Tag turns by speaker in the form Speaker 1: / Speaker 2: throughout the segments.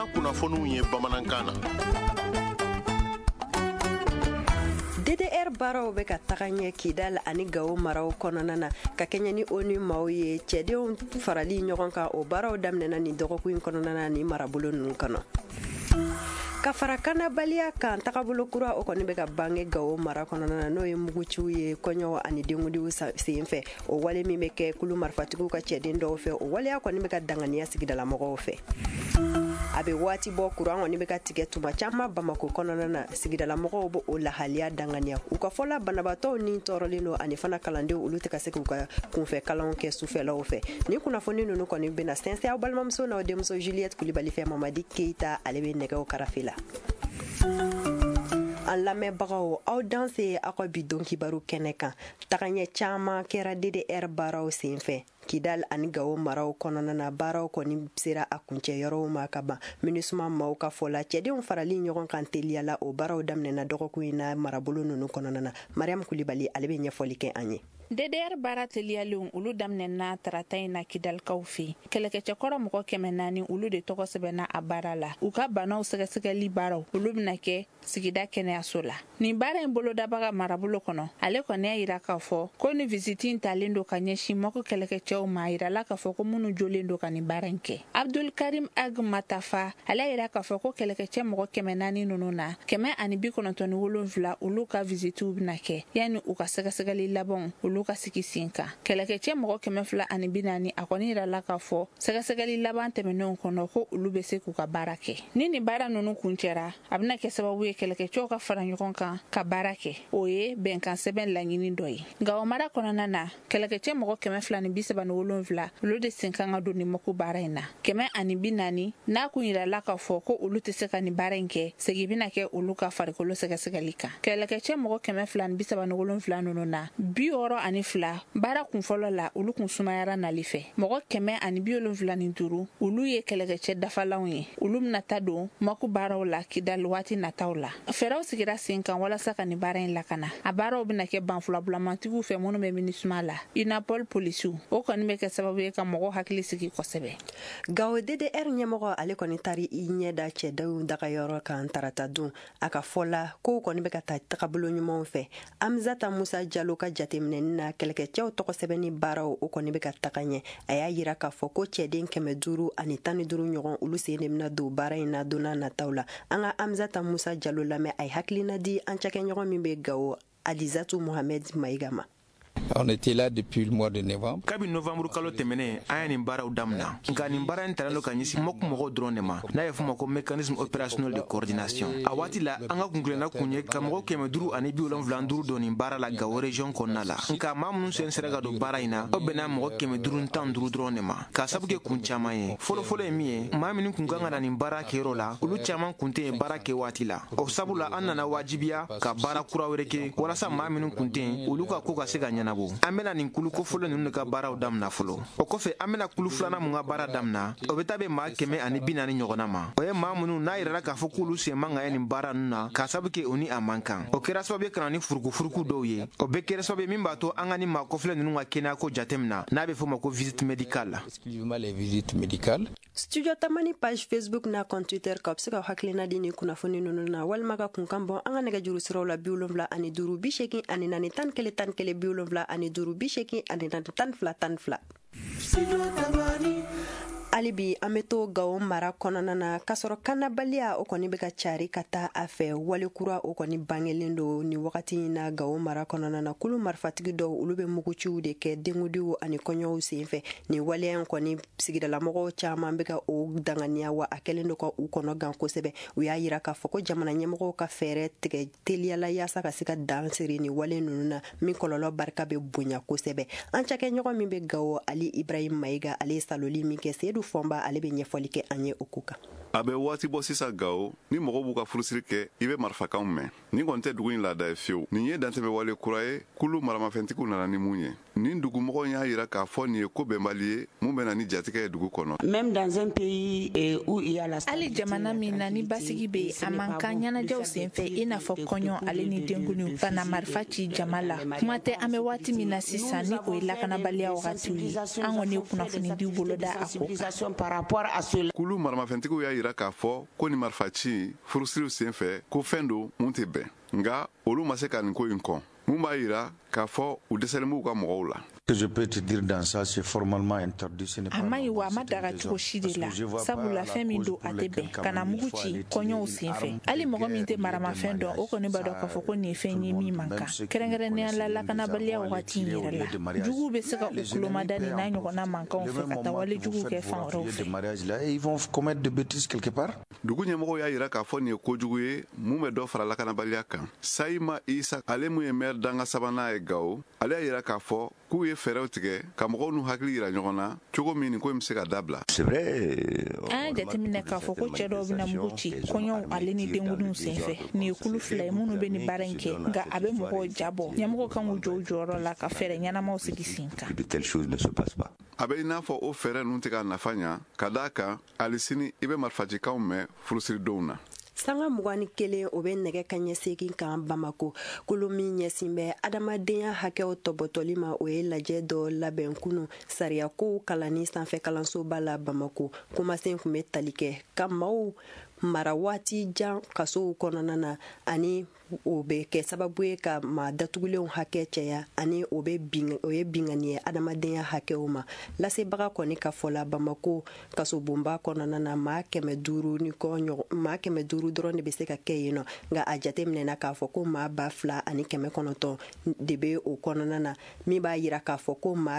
Speaker 1: n'a kunnafoniw ye bamanankan na.
Speaker 2: DDR baaraw bɛ ka taga ɲɛ Kidal ani Gao maraw kɔnɔna na ka kɛɲɛ ni ONU maaw ye cɛdenw farali ɲɔgɔn kan o baaraw daminɛna ni dɔgɔkun in kɔnɔna na ni marabolo ninnu kɔnɔ. Ka fara kannabaliya kan tagabolo kura o kɔni bɛ ka bange Gao mara kɔnɔna na n'o ye muguciw ye kɔɲɔw ani denkudiw senfɛ o wale min bɛ kɛ kulu marifatigiw ka cɛden dɔw fɛ o waleya kɔni bɛ ka danganiya sigidalamɔgɔw fɛ. A bɛ waati bɔ kuran kɔni bɛ ka tigɛ tuma caman Bamako kɔnɔna na sigidalamɔgɔw bɛ o lahaliya danganiya u ka fɔla banabaatɔw ni tɔɔrɔlen don ani fana kalandenw olu tɛ ka se k'u ka kunfɛ kalanw kɛ sufɛlaw fɛ ni kunnafoni ninnu kɔni bɛna sɛnsɛn aw balimamuso n'aw denmuso Juliette Kulibali fɛ Mamadi Keita ale bɛ nɛgɛw karafe la. An lamɛnbagaw aw danse aw ka bi don kibaru kɛnɛ kan tagaɲɛ caman kɛra DDR baaraw senfɛ Kidal ani Gao maraw kɔnɔna na baaraw kɔni sera a kuncɛ yɔrɔw ma ka ban MINUSMA maaw ka fɔla cɛdenw farali ɲɔgɔn kan teliyala o baaraw daminɛna dɔgɔkun in na marabolo ninnu kɔnɔna na Mariam Kulibali ale bɛ ɲɛfɔli kɛ an ye.
Speaker 3: DDR baara teliyalenw olu daminɛna tarata in na Kidalkaw fɛ kɛlɛkɛcɛkɔrɔ mɔgɔ 400 olu de tɔgɔ sɛbɛnna a baara la u ka banaw sɛgɛsɛgɛli baaraw olu bɛna kɛ sigida kɛnɛyaso la nin baara in bolodabaga marabolo kɔnɔ ale kɔni y'a yira k'a fɔ ko ni visiti in talen don ka ɲɛsin mɔgɔ kɛlɛkɛcɛw ma yirala k'a fɔ ko minnu jolen don ka nin baara in kɛ Abdul Karim Ag Matafa ale yira k'a fɔ ko kɛlɛkɛcɛ mɔgɔ 400 ninnu na 197 olu ka visitiw bɛna kɛ yani u ka sɛgɛsɛgɛli labanw olu ka sigi sen kan kɛlɛkɛcɛ mɔgɔ 240 a kɔni yirala k'a fɔ sɛgɛsɛgɛli laban tɛmɛnenw kɔnɔ ko olu bɛ se k'u ka baara kɛ ni nin baara ninnu kuncɛra a bɛna kɛ sababu ye kɛlɛkɛcɛw ka fara ɲɔgɔn kan ka baara kɛ o ye bɛnkan sɛbɛn laɲini dɔ ye Gao mara kɔnɔna na kɛlɛkɛcɛ mɔgɔ 237 olu de sen kan ka don nin mako baara in na 140 n'a kun yirala k'a fɔ ko olu tɛ se ka nin baara in kɛ segi bɛna kɛ olu ka farikolo sɛgɛsɛgɛli kan kɛlɛkɛcɛ mɔgɔ 237 ninnu na 62 baara kunfɔlɔ la olu kun sumayara nali fɛ mɔgɔ 175 olu ye kɛlɛkɛcɛ dafalanw ye olu bɛna ta don mako baaraw la Kidal waati nataw la fɛɛrɛw sigira sen kan walasa ka nin baara in lakana a baaraw bɛna kɛ banfulabulamantigiw fɛ minnu bɛ MINUSMA la INAPOL polisiw o kɔni bɛ kɛ sababu ye ka mɔgɔ hakili sigi kosɛbɛ.
Speaker 2: Gao DDR ɲɛmɔgɔ ale kɔni tari I ɲɛda cɛdenw dagayɔrɔ kan tarata don a ka fɔla ko kɔni bɛ ka taa tagabolo ɲumanw fɛ Amzata Musa Jalo ka jateminɛni na kɛlɛkɛcɛw tɔgɔ sɛbɛnni baaraw o kɔni bɛ ka taga ɲɛ a y'a yira k'a fɔ ko cɛden 500 ani 15 ɲɔgɔn olu sen de bɛna don baara in na donna nataw la an ka Amzata Musa Jalo lamɛn a ye hakilina di an cakɛɲɔgɔn min bɛ Gao Adizatu Mohamed Maïga ma.
Speaker 4: On était là depuis le mois de novembre.
Speaker 5: Kabi novembre kalo tɛmɛnen an ye nin baaraw damina nka nin baara in talen don ka ɲɛsin mɔgɔw dɔrɔn de ma n'a ye fɔ ma ko mécanisme opérationnel de coordination a waati la an ka kunkilenna kun ye ka mɔgɔ 575 don nin baara la Gao région kɔnɔna la nka maa minnu sen sera ka don baara in na o bɛnna mɔgɔ 515 dɔrɔn de ma k'a sabu kɛ kun caman ye fɔlɔfɔlɔ ye min ye maa minnu kun kan ka na nin baara kɛyɔrɔ la olu caman kun tɛ yen baara kɛ waati la o sabula an nana wajibiya ka baara kura wɛrɛ kɛ walasa maa minnu kun tɛ yen olu ka ko ka se ka ɲɛnabɔ an bɛna nin kulu kofɔlɔ ninnu ka baaraw damina fɔlɔ o kɔfɛ an bɛna kulu filanan mun ka baara damina o bɛ taa bɛn maa 140 ɲɔgɔnna ma o ye maa minnu n'a yirala k'a fɔ k'olu sen man ka ye nin baara ninnu na k'a sabu kɛ o ni a man kan o kɛra sababu ye ka na ni furukufuruku dɔw ye o bɛɛ kɛra sababu ye min b'a to an ka ni maa kɔfilɛ ninnu ka kɛnɛyako jatemina n'a bɛ fɔ ma ko visite médicale
Speaker 2: Studio Tamani page Facebook n'a compte Twitter ka bɛ se ka hakilina di ni kunnafoni ninnu na walima ka kunkan bɔ an ka nɛgɛjuru siraw la 75 80 84 11 11 75 80 12. hali bi an bɛ to Gao mara kɔnɔna na k'a sɔrɔ kannabaliya o kɔni bɛ ka cari ka taa a fɛ wale kura o kɔni bangelen don ni wagati in na Gao mara kɔnɔna na kulu marifatigi dɔw olu bɛ muguciw de kɛ denkudiw ani kɔɲɔw senfɛ ni waleya kɔni sigidalamɔgɔw caman bɛ ka o danganiya wa a kɛlen don ka u kɔnɔ gan kosɛbɛ u y'a yira k'a fɔ ko jamana ɲɛmɔgɔw ka fɛɛrɛ tigɛ teliyala yaasa ka se ka dan siri ni wale ninnu na min kɔlɔlɔ barika bɛ bonya kosɛbɛ an cakɛɲɔgɔn min bɛ Gao Ali Ibrahim Maïga ale saloli min kɛ Seydou Fɔnba ale bɛ ɲɛfɔli kɛ an ye o ko kan.
Speaker 6: A bɛ waati bɔ sisan Gao ni mɔgɔw b'u ka furusiri kɛ i bɛ marifakanw mɛn ni kɔni tɛ dugu in laada ye fiyewu nin ye dantɛmɛ wale kura ye kulu maramafɛntigiw nana ni mun ye nin dugumɔgɔw y'a yira k'a fɔ nin ye ko bɛnbali ye mun bɛ na ni jatigɛ ye dugu kɔnɔ.
Speaker 7: Même dans un pays où il y a la
Speaker 3: hali jamana min na ni basigi bɛ yen a man kan ɲɛnajɛw senfɛ i n'a fɔ kɔɲɔ ale ni denkuniw ka na marifa ci jama la kuma tɛ an bɛ waati min na sisan ni o ye lakanabaliya wagatiw ye an kɔni ye kunnafonidiw boloda a ko kan.
Speaker 6: Kulu maramafɛntigiw y'a yira yira k'a fɔ ko ni marifa ci furusiriw sen fɛ ko fɛn don mun tɛ bɛn nga olu ma se ka nin ko in kɔn mun b'a yira k'a fɔ u dɛsɛlen b'u ka mɔgɔw la.
Speaker 8: Je peux te dire dans ça, c'est formellement interdit. Ce n'est pas
Speaker 3: ama yi wa ma daga cogo si de la sabula fɛn min don a tɛ bɛn ka na mugu ci kɔɲɔw sen fɛ hali mɔgɔ min tɛ maramafɛn dɔn o kɔni b'a dɔn k'a fɔ ko nin ye fɛn ye min man kan kɛrɛnkɛrɛnnenya la lakanabaliya wagati in yɛrɛ la juguw bɛ se ka u kulomada nin n'a ɲɔgɔnna mankanw fɛ ka taa wale juguw kɛ fan wɛrɛw fɛ.
Speaker 8: Ils vont commettre des bêtises quelque part.
Speaker 6: Dugu ɲɛmɔgɔw y'a yira k'a fɔ nin ye kojugu ye mun bɛ dɔ fara lakanabaliya kan. Sayima Isa ale mun ye maire danga sabanan ye Gao ale y'a yira k'a fɔ k'u ye fɛɛrɛw tigɛ ka mɔgɔw n'u hakili yira ɲɔgɔn na cogo min nin ko in bɛ se ka dabila.
Speaker 8: C'est vrai.
Speaker 3: An y'a jateminɛ k'a fɔ ko cɛ dɔw bɛna mugu ci kɔɲɔw ale ni denkudiw sen fɛ nin ye kulu fila ye minnu bɛ nin baara in kɛ nka a bɛ mɔgɔw jabɔ ɲɛmɔgɔ kan k'u jɔ u jɔyɔrɔ la ka fɛɛrɛ ɲɛnamaw sigi sen kan.
Speaker 8: De telles choses ne se passent pas.
Speaker 6: A bɛ i n'a fɔ o fɛɛrɛ ninnu tɛ ka nafa ɲa ka d'a kan hali sini i bɛ marifacikanw mɛn furusiridenw na.
Speaker 2: sanga 21 o bɛ nɛgɛ kaɲɛ 8 kan Bamako kolo min ɲɛsin bɛ adamadenya hakɛw tɔbɔtɔli ma o ye lajɛ dɔ labɛn kunu sariya kow kalanni sanfɛ kalansoba la Bamako kumasen kun bɛ tali kɛ ka maaw mara waati jan kasow kɔnɔna na ani o bɛ kɛ sababu ye ka maa datugulenw hakɛ cɛya ani o ye bingani ye adamadenya hakɛw ma lasebaga kɔni ka fɔla Bamako kasobonba kɔnɔna na maa 500 ni kɔ maa 500 dɔrɔn de bɛ se ka kɛ yen nɔ nka a jateminɛna k'a fɔ ko maa 2,000 ani 900 de bɛ o kɔnɔna na min b'a yira k'a fɔ ko maa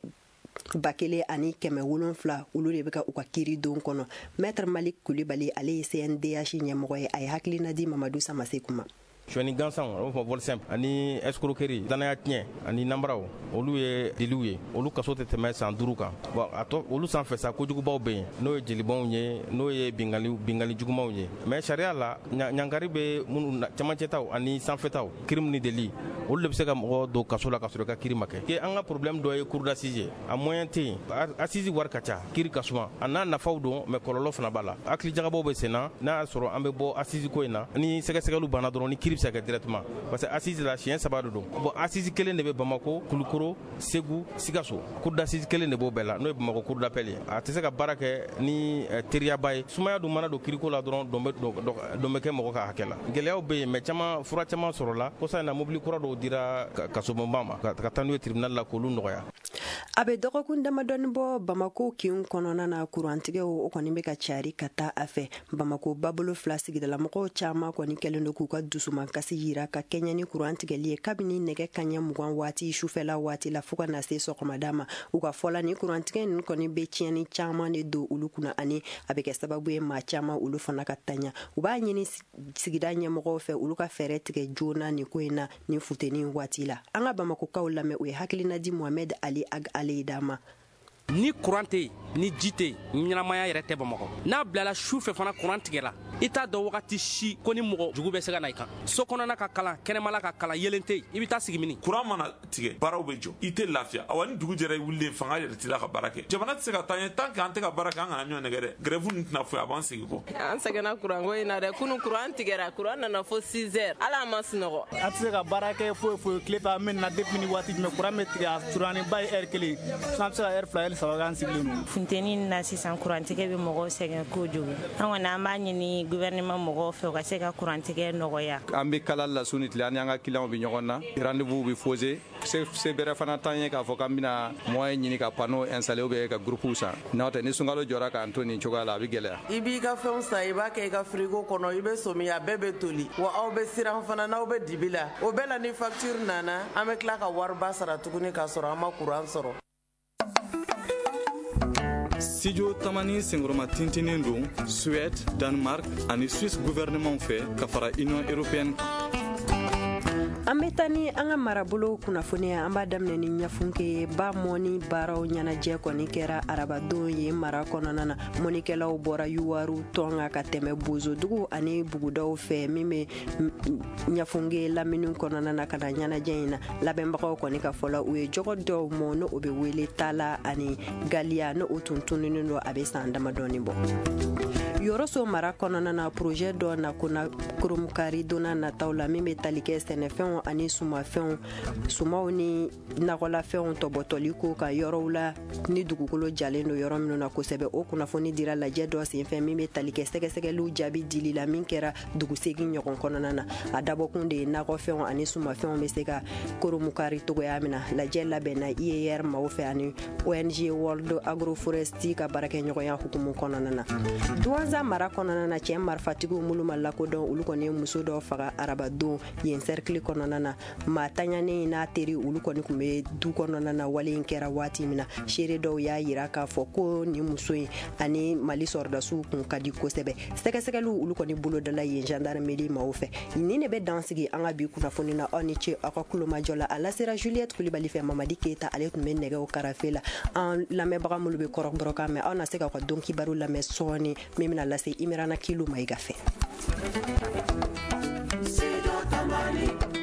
Speaker 2: 1,000 ani 700 olu de bɛ ka u ka kiiri don kɔnɔ. Maître Malik Kulibali ale ye CNDH ɲɛmɔgɔ ye a ye hakilina di Mamadou Samaseku ma.
Speaker 4: Suɲɛni gansan o fɔ vol simple ani escroquerie danaya tiɲɛ ani namaraw olu ye deliw ye olu kaso tɛ tɛmɛ san 5 kan bon a tɔ olu sanfɛ sa kojugubaw bɛ yen n'o ye jelibanw ye n'o ye bingali jugumanw ye mais sariya la ɲangari bɛ minnu camancɛtaw ani sanfɛtaw crime ni délit olu de bɛ se ka mɔgɔ don kaso la ka sɔrɔ i ka kiiri ma kɛ an ka problème dɔ ye cour d'assises ye a moyen tɛ yen assise wari ka ca kiiri ka suma a n'a nafaw don mais kɔlɔlɔ fana b'a la hakili jagabaw bɛ sen na n'a y'a sɔrɔ an bɛ bɔ assise ko in na ni sɛgɛsɛgɛliw banna dɔrɔn ni kiiri bɛ se ka kɛ directement parce que assise la siɲɛ 3 de don bon assise kelen de bɛ Bamako Kulukoro Segu Sikaso cour d'assise kelen de b'o bɛɛ la n'o ye Bamako cour d'appel ye a tɛ se ka baara kɛ ni teriyaba ye sumaya dun mana don kiiriko la dɔrɔn dɔn bɛ kɛ mɔgɔ ka hakɛ la gɛlɛyaw bɛ yen mais fura caman sɔrɔla kosa in na mobili kura dɔw dira kasobonba ma ka taa n'u ye tribunal la k'olu nɔgɔya.
Speaker 2: A bɛ dɔgɔkun damadɔni bɔ Bamako kin kɔnɔna na kurantigɛw o kɔni bɛ ka cari ka taa a fɛ Bamako babolo 2 sigidala mɔgɔw caman kɔni kɛlen don k'u ka dusuman kasi yira ka kɛɲɛ ni kurantigɛli ye kabini nɛgɛ kaɲɛ 20 waati sufɛla waati la fo ka na se sɔgɔmada ma u ka fɔla ni kurantigɛ ninnu kɔni bɛ tiɲɛni caman de don olu kunna ani a bɛ kɛ sababu ye maa caman olu fana ka taɲa u b'a ɲini sigida ɲɛmɔgɔw fɛ olu ka fɛɛrɛ tigɛ joona ni ko in na ni futeni waati la an ka Bamakokaw lamɛn o ye hakilina di Mohamed Ali Ag Ale dama.
Speaker 9: Ni courant tɛ yen ni ji tɛ yen ɲɛnamaya yɛrɛ tɛ Bamakɔ n'a bilala su fɛ fana courant tigɛla i t'a dɔn wagati si ko ni mɔgɔ jugu bɛ se ka na i kan so kɔnɔna ka kalan kɛnɛmala ka kalan yelen tɛ yen i bɛ taa sigi mini
Speaker 10: courant mana tigɛ baaraw bɛ jɔ i tɛ lafiya awa ni dugu jɛra i wulilen fanga yɛrɛ t'i la ka baara kɛ jamana tɛ se ka taa ɲɛ tant que an tɛ ka baara kɛ an kana ɲɔgɔn nɛgɛ dɛ grève nin tɛna foyi a b'an sigi kɔ
Speaker 11: an sɛgɛnna courant ko in na dɛ kunu courant tigɛra courant nana fo 6 heures ala ma sunɔgɔ
Speaker 12: a tɛ se ka baara kɛ foyi tile fɛ an bɛ na depuis ni waati jumɛn courant bɛ tigɛ a surani ba ye heure 1 san bɛ se ka heure 2 heure 3 k'an sigilen don
Speaker 13: funteni na sisan kurantigɛ bɛ mɔgɔw sɛgɛn kojugu an kɔni an b'a ɲini gouvernement mɔgɔw fɛ u ka se ka kurantigɛ nɔgɔya
Speaker 14: an bɛ kala la su ni tile an ni an ka clients bɛ ɲɔgɔn na rendez-vous bɛ fausser se bɛrɛ fana t'an ye k'a fɔ k'an bɛna moyen ɲini ka panneau installer ou bien ka groupe san n'o tɛ ni sunkalo jɔra k'an to nin cogoya la a bɛ gɛlɛya
Speaker 11: i b'i ka fɛnw san i b'a kɛ i ka frigo kɔnɔ i bɛ somiya bɛɛ bɛ toli wa aw bɛ siran fana n'aw bɛ dibi la o bɛɛ la ni facture nana an bɛ tila ka wariba sara tuguni k'a sɔrɔ an ma courant sɔrɔ.
Speaker 15: Studio Tamani Sengroma tintinin don Suède, Danemark ani Suisse gouvernement fɛ ka fara Union européenne.
Speaker 2: An bɛ taa ni an ka marabolo kunnafoniya an b'a daminɛ ni ɲɛfunke ba mɔni baaraw ɲɛnajɛ kɔni kɛra arabadon ye mara kɔnɔna na mɔnikɛlaw bɔra yuwaru tɔnga ka tɛmɛ bozodugu ani bugudaw fɛ min bɛ ɲɛfunke lamini kɔnɔna na ka na ɲɛnajɛ in na labɛnbagaw kɔni ka fɔla u ye jɔgɔ dɔw mɔ n'o bɛ wele tala ani galiya n'o tun tuninen don a bɛ san damadɔni bɔ. Yɔrɔso mara kɔnɔna na projet dɔ na kuna kurumkari donna nataw la min bɛ tali kɛ sɛnɛfɛnw nagɔlafɛnw ani sumafɛnw sumaw ni nagɔlafɛnw tɔbɔtɔli ko ka yɔrɔw la ni dugukolo jalen do yɔrɔ minnu na kosɛbɛ. O kunnafoni dira lajɛ dɔ senfɛ min bɛ tali kɛ sɛgɛsɛgɛliw jaabi dili la min kɛra dugusegin ɲɔgɔn kɔnɔna na. A dabɔkun de ye nagɔfɛnw ani sumafɛnw bɛ se ka koromukari togoya min na. Lajɛ labɛnna IER maaw fɛ ani ONG World Agroforestry ka baarakɛɲɔgɔnya hukumu kɔnɔna na. Duwanza mara kɔnɔna na cɛ marifatigiw minnu ma lakodɔn olu kɔni ye muso dɔ faga arabadon yen cercle kɔnɔna na. Maa taɲanen n'a teri olu kɔni kun bɛ du kɔnɔna na wale in kɛra waati min na. Seere dɔw y'a yira k'a fɔ ko ni muso in ani Mali sɔrɔdasiw kun ka di kosɛbɛ. Sɛgɛsɛgɛliw olu kɔni bolodala yen gendarmerie maaw fɛ. Nin de bɛ dansigi an ka bi kunnafoni na aw ni ce aw ka kulomajɔ la. A lasera Juliette Kulibali fɛ Mamadi Keita ale tun bɛ nɛgɛw karafe la. An lamɛnbaga minnu bɛ kɔrɔbɔrɔkan mɛn aw na se ka ka don kibaru lamɛn sɔɔni min bɛna lase Imirana Kilo ma i ka fɛ.